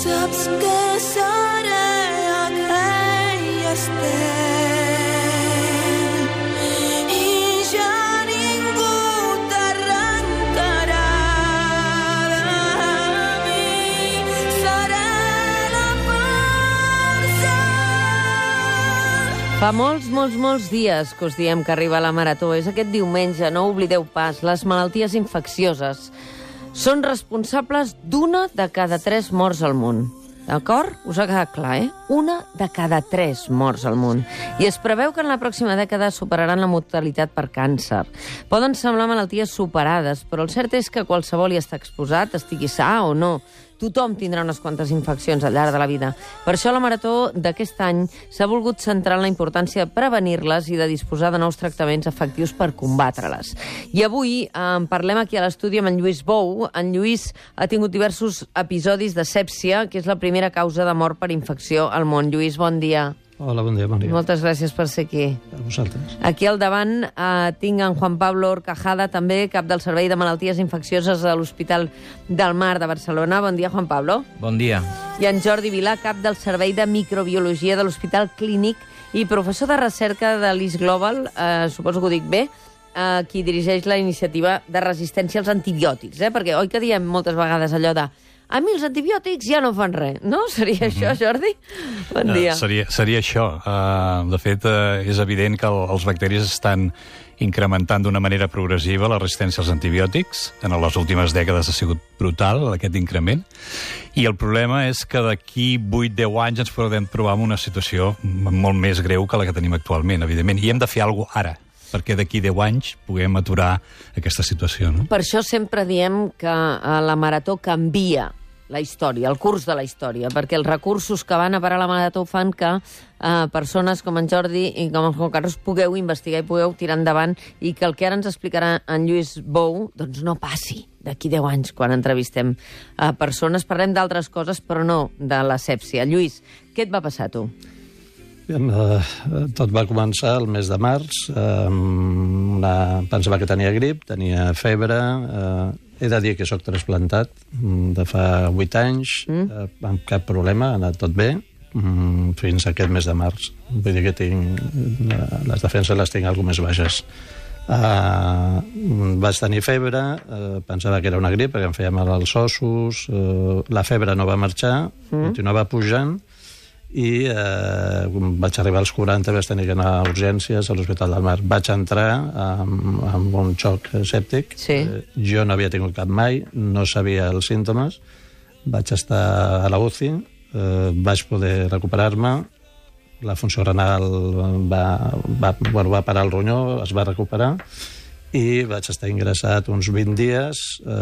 saps que seré aquell estel i ja ningú t'arrencarà de mi. Seré la força. Fa molts dies que us diem que arriba la Marató. És aquest diumenge, no oblideu pas. Les malalties infeccioses són responsables d'1 de cada 3 morts al món. D'acord? Us ha quedat clar, eh? 1 de cada 3 morts al món. I es preveu que en la pròxima dècada superaran la mortalitat per càncer. Poden semblar malalties superades, però el cert és que qualsevol hi està exposat, estigui sa o no. Tothom tindrà unes quantes infeccions al llarg de la vida. Per això la Marató d'aquest any s'ha volgut centrar en la importància de prevenir-les i de disposar de nous tractaments efectius per combatre-les. I avui parlem aquí a l'estudi amb en Lluís Bou. En Lluís ha tingut diversos episodis de sèpsia, que és la primera causa de mort per infecció al món. Lluís, bon dia. Hola, bon dia, bon dia. Moltes gràcies per ser aquí. A vosaltres. Aquí al davant tinc en Juan Pablo Horcajada, també cap del Servei de Malalties Infeccioses de l'Hospital del Mar de Barcelona. Bon dia, Juan Pablo. Bon dia. I en Jordi Vilà, cap del Servei de Microbiologia de l'Hospital Clínic i professor de recerca de l'IS Global, suposo que ho dic bé, qui dirigeix la iniciativa de resistència als antibiòtics, perquè oi que diem moltes vegades allò de a mi els antibiòtics ja no fan res, no? Seria això, Jordi? Bon dia. Seria això. De fet, és evident que els bacteris estan incrementant d'una manera progressiva la resistència als antibiòtics. En les últimes dècades ha sigut brutal, aquest increment. I el problema és que d'aquí 8-10 anys ens podem trobar en una situació molt més greu que la que tenim actualment, evidentment. I hem de fer alguna cosa ara, perquè d'aquí 10 anys puguem aturar aquesta situació. No? Per això sempre diem que la Marató canvia la història, el curs de la història, perquè els recursos que van a parar a la Marató fan que persones com en Jordi i com en Juan Carlos pugueu investigar i pugueu tirar endavant i que el que ara ens explicarà en Lluís Bou doncs no passi d'aquí 10 anys quan entrevistem persones. Parlem d'altres coses, però no de la sèpsia. Lluís, què et va passar a tu? Tot va començar el mes de març. Pensava que tenia grip, tenia febre. He de dir que soc trasplantat de fa 8 anys, amb cap problema, ha anat tot bé, fins a aquest mes de març. Vull dir que les defenses les tinc alguna més baixes. Vaig tenir febre, pensava que era una grip, perquè em feia mal als ossos, la febre no va marxar, continuava pujant, i vaig arribar als 40, vaig tenir que anar a urgències a l'Hospital del Mar. Vaig entrar amb un xoc sèptic. Sí. Jo no havia tingut cap mai, no sabia els símptomes. Vaig estar a la UCI, vaig poder recuperar-me. La funció renal va parar el ronyó, es va recuperar, i vaig estar ingressat uns 20 dies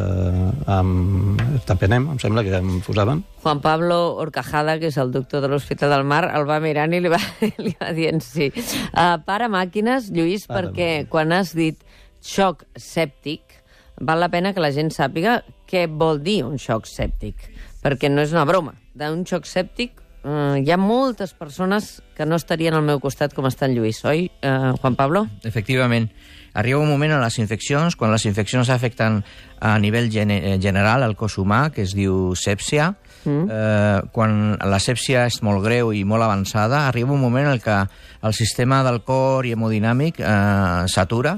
amb tapenem, em sembla que em posaven. Juan Pablo Horcajada, que és el doctor de l'Hospital del Mar, el va mirant i li va dient sí. Para màquines, Lluís, perquè quan has dit xoc sèptic, val la pena que la gent sàpiga què vol dir un xoc sèptic, perquè no és una broma. D'un xoc sèptic hi ha moltes persones que no estarien al meu costat com està en Lluís, oi, Juan Pablo? Efectivament. Arriba un moment en les infeccions, quan les infeccions afecten a nivell general el cos humà, que es diu sèpsia. Quan la sèpsia és molt greu i molt avançada, arriba un moment en què el sistema del cor i hemodinàmic s'atura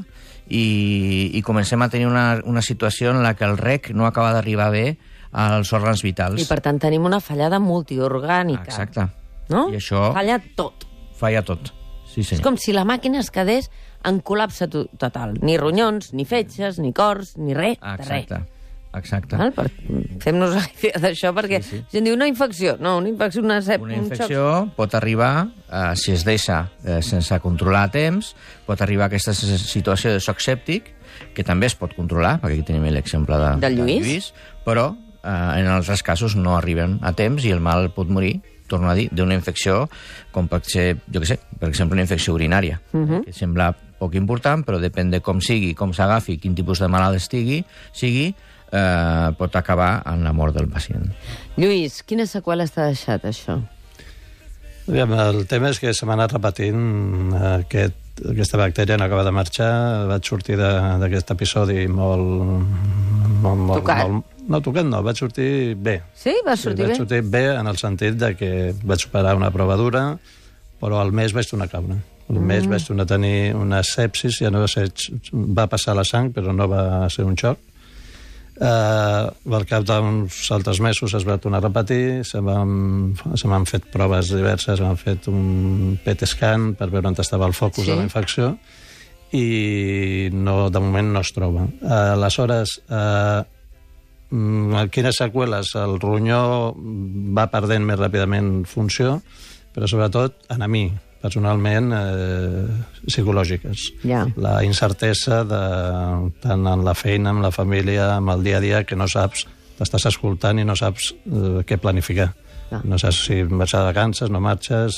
i comencem a tenir una situació en la que el rec no acaba d'arribar bé als òrgans vitals. I per tant tenim una fallada multiorgànica. Exacte. No? I això falla tot. Falla tot. Sí, senyor. És com si la màquina es quedés en col·lapse total. Ni ronyons, ni fetges, ni cors, ni res, de res. Exacte. Fem-nos la idea d'això, perquè la gent diu una infecció. No, una infecció, una infecció pot arribar, si es deixa sense controlar a temps, pot arribar a aquesta situació de xoc sèptic, que també es pot controlar, perquè aquí tenim l'exemple de Lluís, però en altres casos no arriben a temps i el mal pot morir, torno a dir, d'una infecció com pot ser, jo què sé, per exemple, una infecció urinària, que sembla poc important, però depèn de com sigui, com s'agafi, quin tipus de malalt sigui, pot acabar en la mort del pacient. Lluís, quines seqüeles t'ha deixat, això? El tema és que se m'ha anat repetint aquesta bactèria, no acaba de marxar, vaig sortir d'aquest episodi molt No, tocat no, vaig sortir bé. Sí? Vas sortir bé? Vaig sortir bé en el sentit de que vaig superar una prova dura, però al mes vaig tornar a caure. Al mes vaig tornar a tenir una sepsis, ja no va ser... Va passar la sang, però no va ser un xoc. Al cap d'uns altres mesos es va tornar a repetir, se m'han fet proves diverses, m'han fet un PET-scan per veure on estava el focus de la infecció, i no, de moment no es troba. Aleshores, quines seqüeles? El ronyó va perdent més ràpidament funció, però sobretot en a mi, personalment, psicològiques. La incertesa tant en la feina, amb la família, amb el dia a dia, que no saps, t'estàs escoltant i no saps què planificar. No saps si marxar de vacances, no marxes...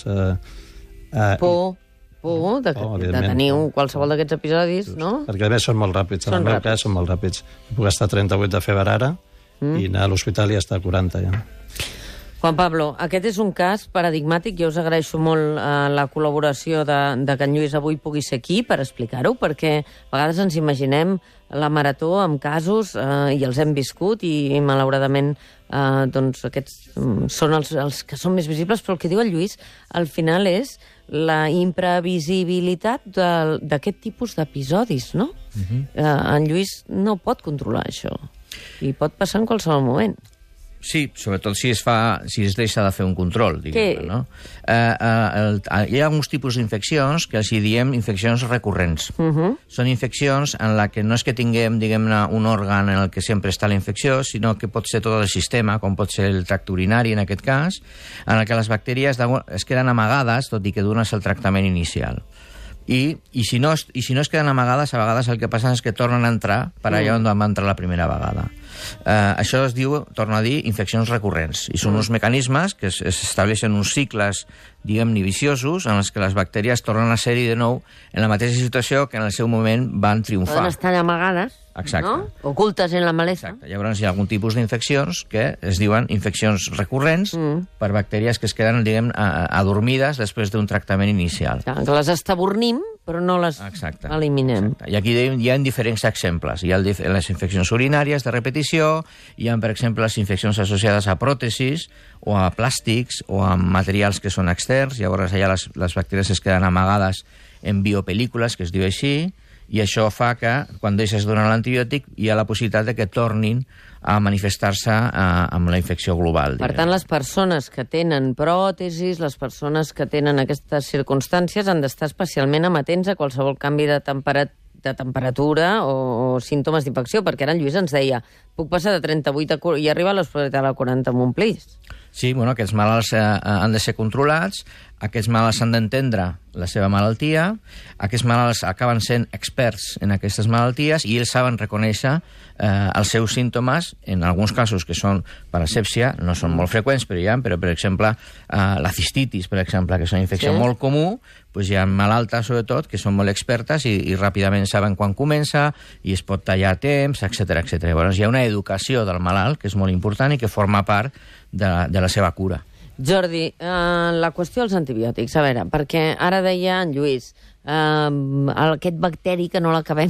Por de tenir qualsevol d'aquests episodis, no? Perquè a més són molt ràpids, en el meu cas són molt ràpids. Puc estar 38 de febre ara i anar a l'hospital i estar a 40 ja. Juan Pablo, aquest és un cas paradigmàtic. Jo us agraeixo molt la col·laboració de que en Lluís avui pugui ser aquí per explicar-ho, perquè a vegades ens imaginem la marató amb casos i els hem viscut i malauradament doncs aquests són els que són més visibles, però el que diu el Lluís al final és la imprevisibilitat d'aquest tipus d'episodis, no? En Lluís no pot controlar això i pot passar en qualsevol moment. Sí, sobretot si es deixa de fer un control, diguem-ne, no? Hi ha alguns tipus d'infeccions que els diem infeccions recurrents. Són infeccions en la que no és que tinguem, diguem-ne, un òrgan en el que sempre està la infecció, sinó que pot ser tot el sistema, com pot ser el tracte urinari, en aquest cas, en el que les bactèries es queden amagades, tot i que dones el tractament inicial. I si no es queden amagades, a vegades el que passa és que tornen a entrar per allà on van entrar la primera vegada. Això es diu, torno a dir, infeccions recurrents. I són uns mecanismes que s'estableixen uns cicles, diguem-ne, viciosos, en els que les bactèries tornen a ser-hi de nou en la mateixa situació que en el seu moment van triomfar. Poden estar amagades, no? Ocultes en la malesa. Exacte. Llavors hi ha algun tipus d'infeccions que es diuen infeccions recurrents per bactèries que es queden, diguem, adormides després d'un tractament inicial. Que les estabornim, però no les eliminem. Exacte. I aquí hi ha diferents exemples. Hi ha les infeccions urinàries de repetició, hi ha, per exemple, les infeccions associades a pròtesis o a plàstics o a materials que són externs. Llavors allà les bactèries es queden amagades en biopel·lícules, que es diu així, i això fa que, quan deixes de donar l'antibiòtic, hi ha la possibilitat de que tornin a manifestar-se amb la infecció global. Per tant, les persones que tenen pròtesis, les persones que tenen aquestes circumstàncies han d'estar especialment amatents a qualsevol canvi de temperatura o símptomes d'infecció, perquè ara en Lluís ens deia puc passar de 38 i arribar a l'hospital a 40 amb un plis. Sí, bueno, aquests malalts han de ser controlats, aquests malalts han d'entendre la seva malaltia, aquests malalts acaben sent experts en aquestes malalties i ells saben reconèixer els seus símptomes, en alguns casos que són per asèpsia, no són molt freqüents, però hi ha, però per exemple la cistitis, per exemple, que és una infecció molt comú, doncs hi ha malaltes, sobretot, que són molt expertes i ràpidament saben quan comença i es pot tallar a temps, etc. Llavors hi ha una educació del malalt que és molt important i que forma part de la seva cura. Jordi, la qüestió dels antibiòtics, a veure, perquè ara deia en Lluís, aquest bacteri que no l'acabem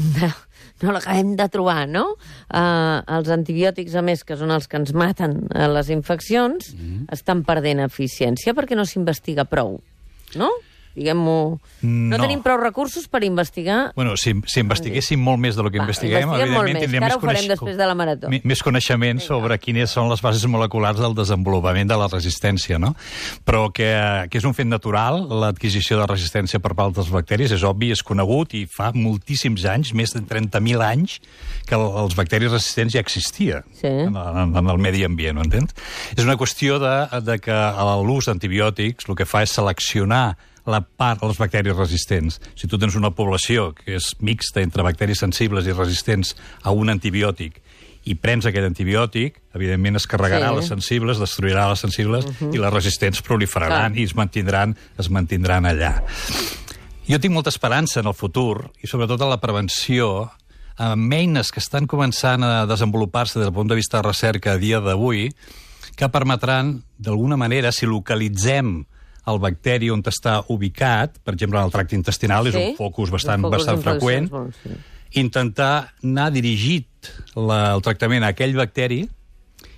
de trobar, no? Els antibiòtics, a més, que són els que ens maten les infeccions, estan perdent eficiència perquè no s'investiga prou, no? Diguem-ho... No tenim prou recursos per investigar... Bueno, si investiguéssim molt més del que investiguem, evidentment tindríem més coneixement sobre quines són les bases moleculars del desenvolupament de la resistència, no? Però que és un fet natural, l'adquisició de resistència per part dels bacteris, és obvi, és conegut, i fa moltíssims anys, més de 30.000 anys, que els bacteris resistents ja existia en el medi ambient, ho entens? És una qüestió de que l'ús d'antibiòtics el que fa és seleccionar la part de les bacteris resistents. Si tu tens una població que és mixta entre bacteris sensibles i resistents a un antibiòtic i prens aquest antibiòtic, evidentment es carregarà les sensibles, destruirà les sensibles i les resistents proliferaran i es mantindran allà. Jo tinc molta esperança en el futur i sobretot en la prevenció amb eines que estan començant a desenvolupar-se des del punt de vista de recerca a dia d'avui que permetran, d'alguna manera, si localitzem el bacteri on està ubicat, per exemple, en el tracte intestinal, és un focus bastant freqüent, intentar anar dirigit el tractament a aquell bacteri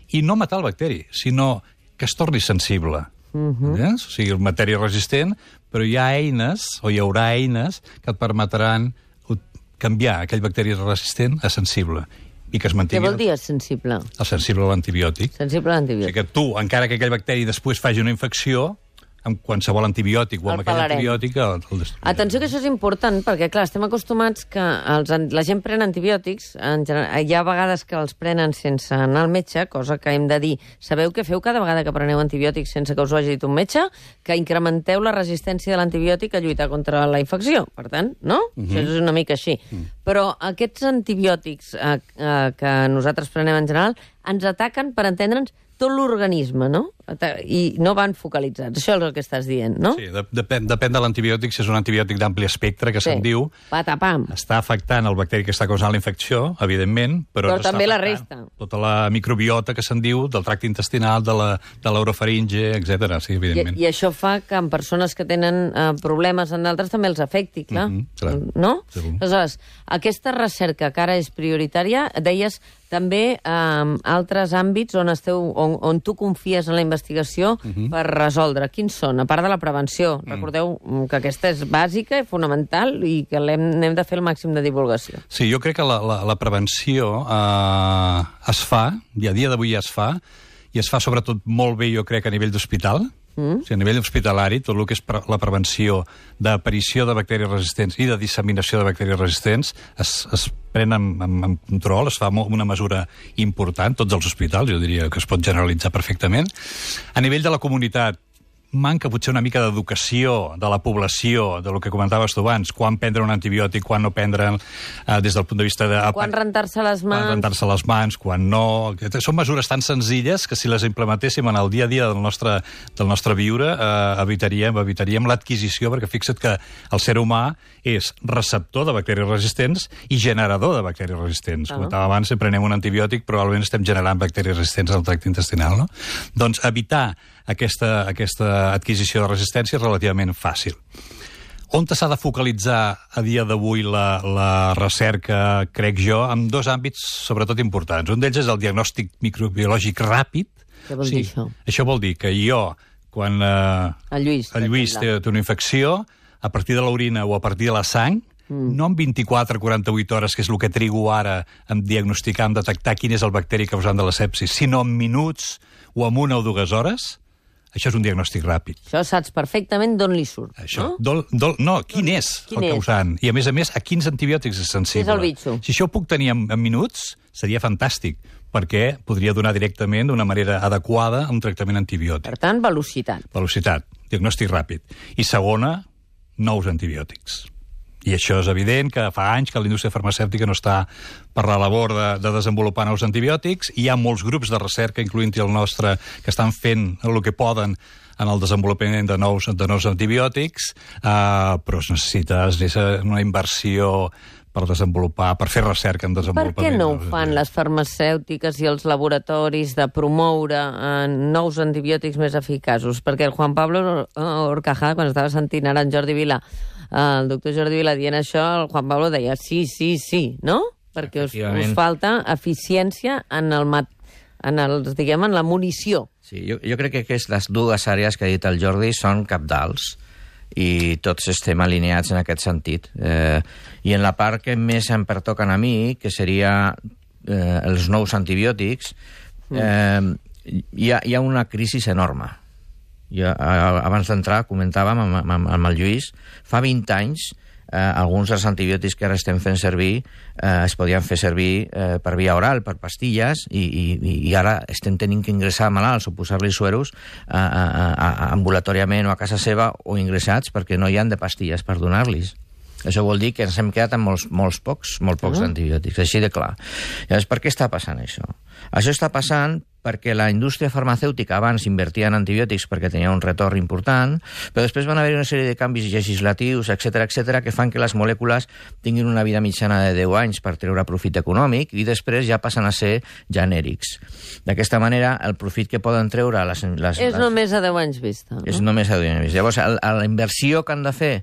i no matar el bacteri, sinó que es torni sensible. O sigui, matèria resistent, però hi ha eines, o hi haurà eines, que et permetran canviar aquell bacteri resistent a sensible i que es mantingui... Què vol dir sensible? El sensible a l'antibiòtic. Sensible a O l'antibiòtic. sigui que tu, encara que aquell bacteri després faci una infecció, amb qualsevol antibiòtic o amb aquell antibiòtic el destruirà. Atenció que això és important, perquè, clar, estem acostumats que la gent pren antibiòtics, en general, hi ha vegades que els prenen sense anar al metge, cosa que hem de dir. Sabeu què feu cada vegada que preneu antibiòtics sense que us ho hagi dit un metge? Que incrementeu la resistència de l'antibiòtic a lluitar contra la infecció. Per tant, no? Això és una mica així. Però aquests antibiòtics que nosaltres prenem en general ens ataquen, per entendre'ns, tot l'organisme, no? I no van focalitzats. Això és el que estàs dient, no? Sí, depèn de l'antibiòtic, si és un antibiòtic d'ampli espectre, que se'n diu... Patapam. Està afectant el bacteri que està causant la infecció, evidentment, però no també està la afectant resta. tota la microbiota que se'n diu, del tracte intestinal, de l'orofaringe, etc. Sí, evidentment. I això fa que en persones que tenen problemes en d'altres també els afecti, clar. clar. No? Segur. Aleshores, aquesta recerca que ara és prioritària, deies també altres àmbits on tu confies en la investigació per resoldre. Quins són? A part de la prevenció. Recordeu que aquesta és bàsica i fonamental i que n'hem de fer el màxim de divulgació. Sí, jo crec que la prevenció es fa, i a dia d'avui ja es fa, i es fa sobretot molt bé, jo crec, a nivell d'hospital. O sigui, a nivell hospitalari, tot el que és la prevenció d'aparició de bacteris resistents i de disseminació de bacteris resistents es pren amb control, es fa una mesura important, tots els hospitals, jo diria que es pot generalitzar perfectament. A nivell de la comunitat, manca potser una mica d'educació de la població, de lo que comentaves tu abans, quan prendre un antibiòtic, quan no prendre'l, des del punt de vista de... Quan rentar-se les mans. Quan rentar-se les mans, quan no... Són mesures tan senzilles que si les implementéssim en el dia a dia del nostre viure, evitaríem l'adquisició, perquè fixa't que el ser humà és receptor de bacteris resistents i generador de bacteris resistents. Comentava abans, si prenem un antibiòtic, probablement estem generant bacteris resistents al tracte intestinal, no? Doncs evitar aquesta adquisició de resistència és relativament fàcil. On s'ha de focalitzar a dia d'avui la recerca, crec jo, en dos àmbits sobretot importants. Un d'ells és el diagnòstic microbiològic ràpid. Què vol dir això? Això vol dir que jo, quan el Lluís té una infecció, a partir de l'orina o a partir de la sang, no en 24-48 hores, que és el que trigo ara en diagnosticar, en detectar quin és el bacteri causant de la sepsis, sinó en minuts o en 1 o 2 hores, això és un diagnòstic ràpid. Això saps perfectament d'on li surt, això, no? No, quin és el causant. I a més, a quins antibiòtics és sensible. És el bitxo. Si això ho puc tenir en minuts, seria fantàstic, perquè podria donar directament d'una manera adequada un tractament antibiòtic. Per tant, velocitat. Velocitat, diagnòstic ràpid. I segona, nous antibiòtics. I això és evident que fa anys que la indústria farmacèutica no està per la labor de desenvolupar nous antibiòtics. Hi ha molts grups de recerca, incloent-hi el nostre, que estan fent el que poden en el desenvolupament de nous antibiòtics, però es necessita una inversió per desenvolupar, per fer recerca en desenvolupament. Per què no ho fan les farmacèutiques i els laboratoris de promoure nous antibiòtics més eficaços? Perquè el Juan Pablo Horcajada, quan estava sentint ara en Jordi Vila, el doctor Jordi Vila dient això, el Juan Pablo deia sí, no? Perquè us falta eficiència en la munició. Sí, jo crec que aquestes dues àrees que ha dit el Jordi són cabdals i tots estem alineats en aquest sentit. I en la part que més em pertoquen a mi, que seria els nous antibiòtics, hi ha una crisi enorme. Abans d'entrar comentàvem amb el Lluís, fa 20 anys alguns dels antibiòtics que ara estem fent servir es podien fer servir per via oral, per pastilles, i ara estem tenint que ingressar malalts o posar-li sueros ambulatòriament o a casa seva o ingressats perquè no hi han de pastilles per donar-los. Això vol dir que ens hem quedat amb molt pocs antibiòtics, així de clar. Llavors, per què està passant això? Això està passant perquè la indústria farmacèutica abans invertia en antibiòtics perquè tenia un retorn important, però després van haver una sèrie de canvis legislatius, etc que fan que les molècules tinguin una vida mitjana de 10 anys per treure profit econòmic i després ja passen a ser genèrics. D'aquesta manera, el profit que poden treure... És només a 10 anys vista. És només a 10 anys vista. Llavors, la inversió que han de fer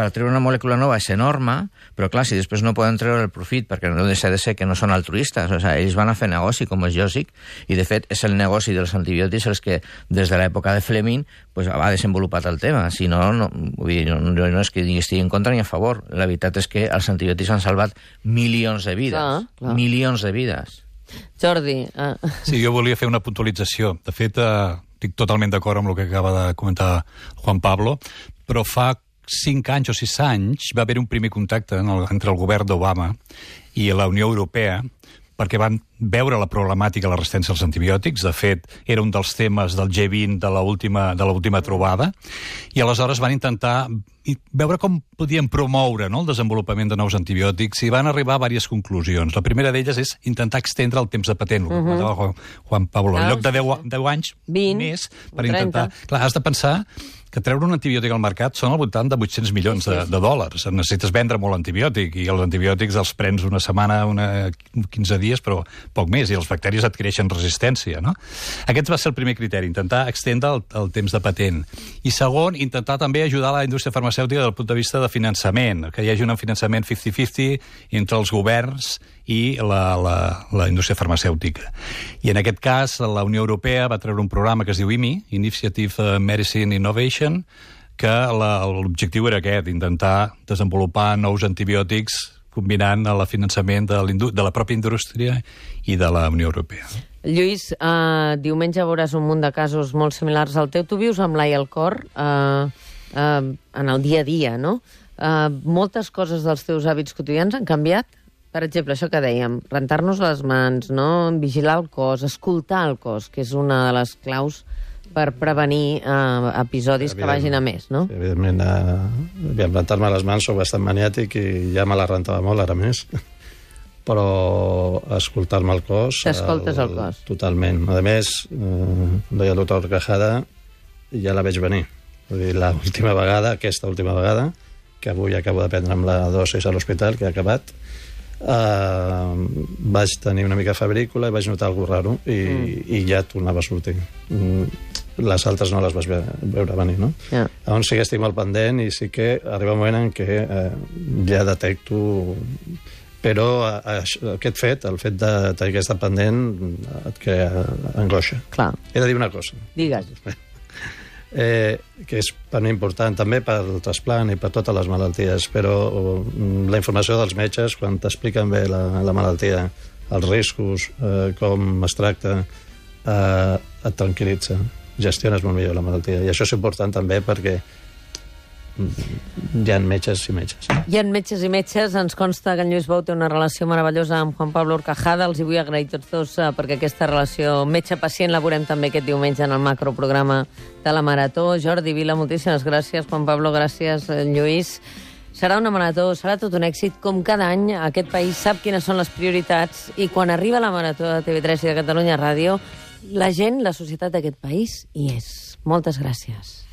per treure una molècula nova és enorme, però clar, si després no poden treure el profit, perquè no deixa de ser que no són altruistes, o sigui, ells van a fer negoci, com és lògic, i de fet és el negoci dels antibiòtics els que des de l'època de Fleming pues, ha desenvolupat el tema. Si no, vull dir, no és que estigui en contra ni a favor. La veritat és que els antibiòtics han salvat milions de vides. Clar. Milions de vides. Jordi... Sí, jo volia fer una puntualització. De fet, estic totalment d'acord amb el que acaba de comentar Juan Pablo, però fa 5 anys o 6 anys va haver un primer contacte entre el govern d'Obama i la Unió Europea perquè van veure la problemàtica de la resistència als antibiòtics. De fet, era un dels temes del G20 de l'última trobada, i aleshores van intentar veure com podien promoure el desenvolupament de nous antibiòtics, i van arribar a diverses conclusions. La primera d'elles és intentar extendre el temps de patent, el que comentava Juan Pablo. En lloc de 10 anys 20, més, per intentar... Clar, has de pensar que treure un antibiòtic al mercat són al voltant de 800 milions de dòlars. Necessites vendre molt antibiòtic, i els antibiòtics els prens una setmana, 15 dies, però poc més, i els bacteris adquireixen resistència, no? Aquest va ser el primer criteri, intentar extendre el temps de patent. I segon, intentar també ajudar la indústria farmacèutica des del punt de vista de finançament, que hi hagi un finançament 50-50 entre els governs i la indústria farmacèutica. I en aquest cas, la Unió Europea va treure un programa que es diu IMI, Initiative Medicine Innovation, que l'objectiu era aquest, intentar desenvolupar nous antibiòtics combinant el finançament de la pròpia indústria i de la Unió Europea. Lluís, diumenge veuràs un munt de casos molt similars al teu. Tu vius amb l'ai al cor en el dia a dia, no? Moltes coses dels teus hàbits quotidians han canviat? Per exemple, això que dèiem, rentar-nos les mans, no? Vigilar el cos, escoltar el cos, que és una de les claus per prevenir episodis que vagin a més, no? Sí, evidentment, rentar-me les mans soc bastant maniàtic i ja me la rentava molt, ara més. Però escoltar-me el cos... T'escoltes el cos. Totalment. A més, deia el doctor Cajada, ja la veig venir. Vull dir, aquesta última vegada, que avui acabo de prendre amb la dosis a l'hospital, que ha acabat, vaig tenir una mica febrícula i vaig notar alguna raro i ja tornava a sortir. Les altres no les vas veure venir, no? Yeah. Llavors sí que estic molt pendent i sí que arriba un moment en què ja detecto... Però aquest fet, el fet de tenir que estar pendent, et crea angoixa. Clar. He de dir una cosa. Digues. Que és per mi important també pel trasplant i per totes les malalties, però la informació dels metges quan t'expliquen bé la malaltia, els riscos, com es tracta, et tranquil·litza, gestiones molt millor la malaltia, i això és important també perquè hi ha metges i metges. Hi ha metges i metges. Ens consta que en Lluís Bou té una relació meravellosa amb Juan Pablo Horcajada. Els hi vull agrair tots dos perquè aquesta relació metge-pacient la veurem també aquest diumenge en el macroprograma de la Marató. Jordi Vila, moltíssimes gràcies. Juan Pablo, gràcies. Lluís, serà una marató, serà tot un èxit. Com cada any, aquest país sap quines són les prioritats i quan arriba la Marató de TV3 i de Catalunya Ràdio, la gent, la societat d'aquest país hi és. Moltes gràcies.